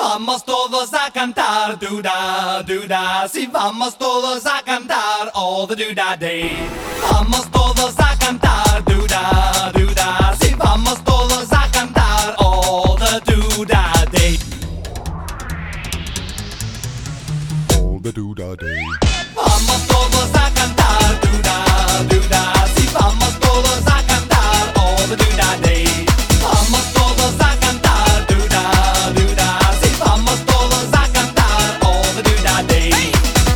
Vamos todos a cantar, do-da, do-da. Si vamos todos a cantar all the do-da day. Vamos todos a cantar, do-da, do-da. Si vamos todos a cantar all the do-da day. All the do-da day. Vamos todos a cantar, do-da, do-da. Si vamos todos a cantar all the do-da day. Vamos todos a cantar, do-da, do-da. Si vamos todos a cantar all the do-da day.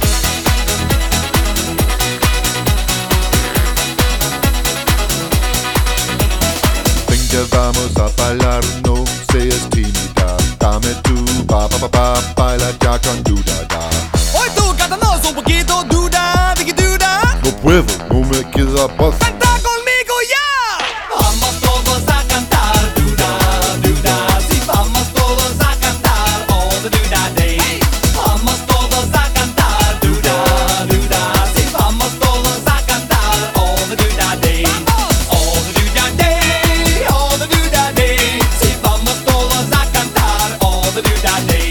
Ven que vamos a bailar, no seas tímida. Dame tu ba, baila ya con do-da-da. Hoy tú cántanos un poquito, do-da, digi do-da. No puedo, no me queda paz. ¡Canta conmigo ya! Vamos todos a cantar, do-da, do-da. Si vamos todos a cantar all the do-da day. Vamos todos a cantar, do-da, do-da. Si vamos todos a cantar all the do-da day. All the do-da day, all the do-da day. Si vamos todos a cantar all the do-da day.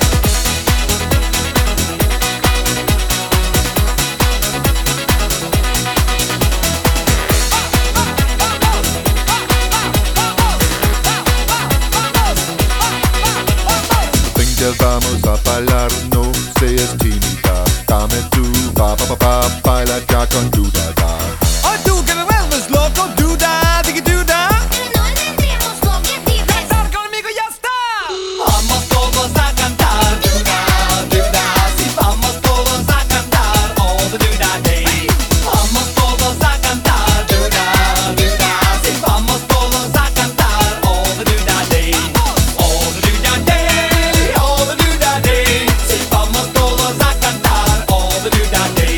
Ven que vamos a bailar, no seas tímida. Dame tu ba, baila ya con do-da-da. Hoy tú que me vuelves loco, do-da, digi do-da. No tendríamos objetivos. Cantar conmigo y ya está. Vamos todos a cantar, do-da, do-da. Si vamos todos a cantar all the do-da day. Vamos todos a cantar, do-da, do-da. Si vamos todos a cantar all the do-da day. All the do-da day, all the do-da day. Si vamos todos a cantar all the do-da day.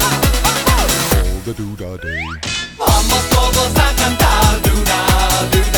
All the do-da day. Vamos todos a cantar, do-da, do-da.